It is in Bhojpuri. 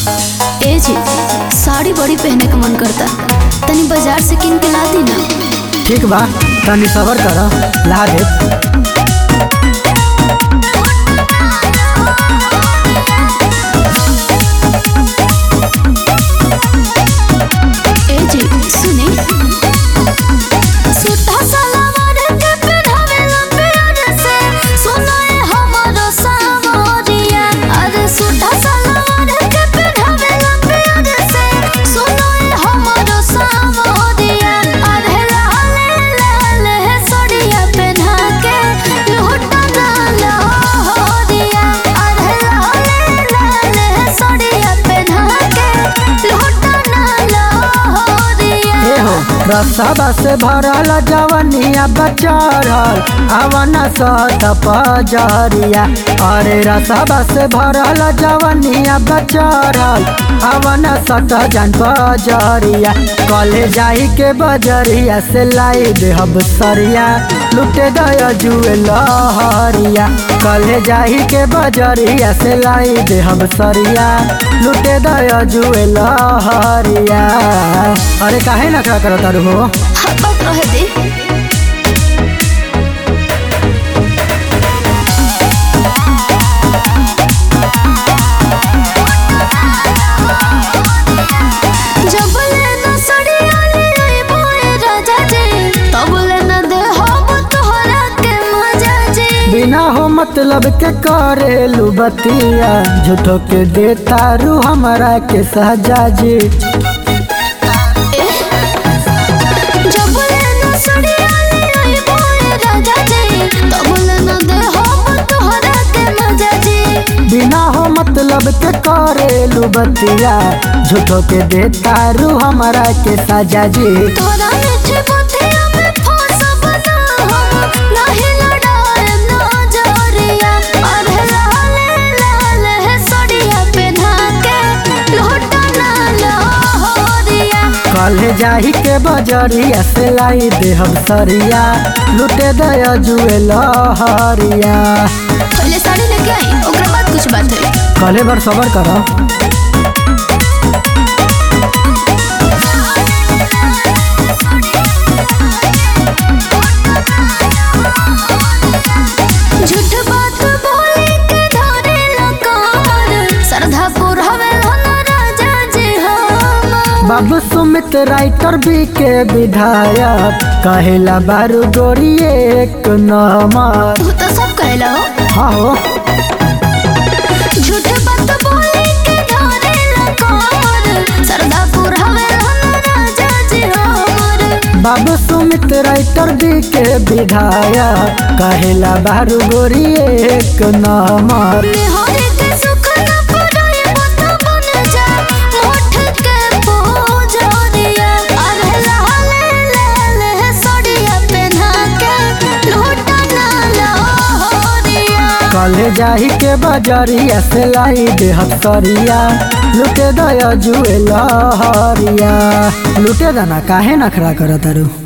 ए जी, साड़ी बड़ी पहने का मन करता, तनी बाजार से किन के ला दी ना। ठीक बा, तनी सबर कर, ला दे। रसवा से भरल जवनिया बचरल अवन सत पजरिया। अरे रसवा से भरल जवनिया बचरल अवन सत जन पजरिया। कले जाई के बजरिया से लाई देहब सरिया, लुटे दया जुए लहरिया। कले जाई के बजरिया से लाई देहब सरिया, लुटे दया जुए लहरिया। अरे काहे ना क्या करता हो? रहे दे। बिना हो मतलब के करेलू बतिया, झूठो के देता रू हमारा के सहजा जी। बिना हो मतलब के करेलू बतिया, झूठो के देता रू हमारा के सजा जी। कले जाही के बजरिया से लाई देहब सरिया, लुटे दया जुए लहरिया। पहले साड़ी लेके आई, ओकरा बाद कुछ बात है। कले बार सबर करो। झूठ बात बोले के धरे लकार, सरधापुर हवेला राजा जी हम। बाबू सुमित राइटर बी के विधायक, कहेला बारू गोरी एक नंबर। तू तो सब कहला हो। हाँ हो। झूठ बात बोले के धरे लकार, सरधापुर हवेला राजा जी हम। बाबू सुमित राइटर बी के विधायक, कहेला बारू गोरी एक नंबर। कले जाही के बजरिया से लाई देहब सरिया, लुटे दया जुए लहरिया। लुटे दाना काहे नखरा करत रू?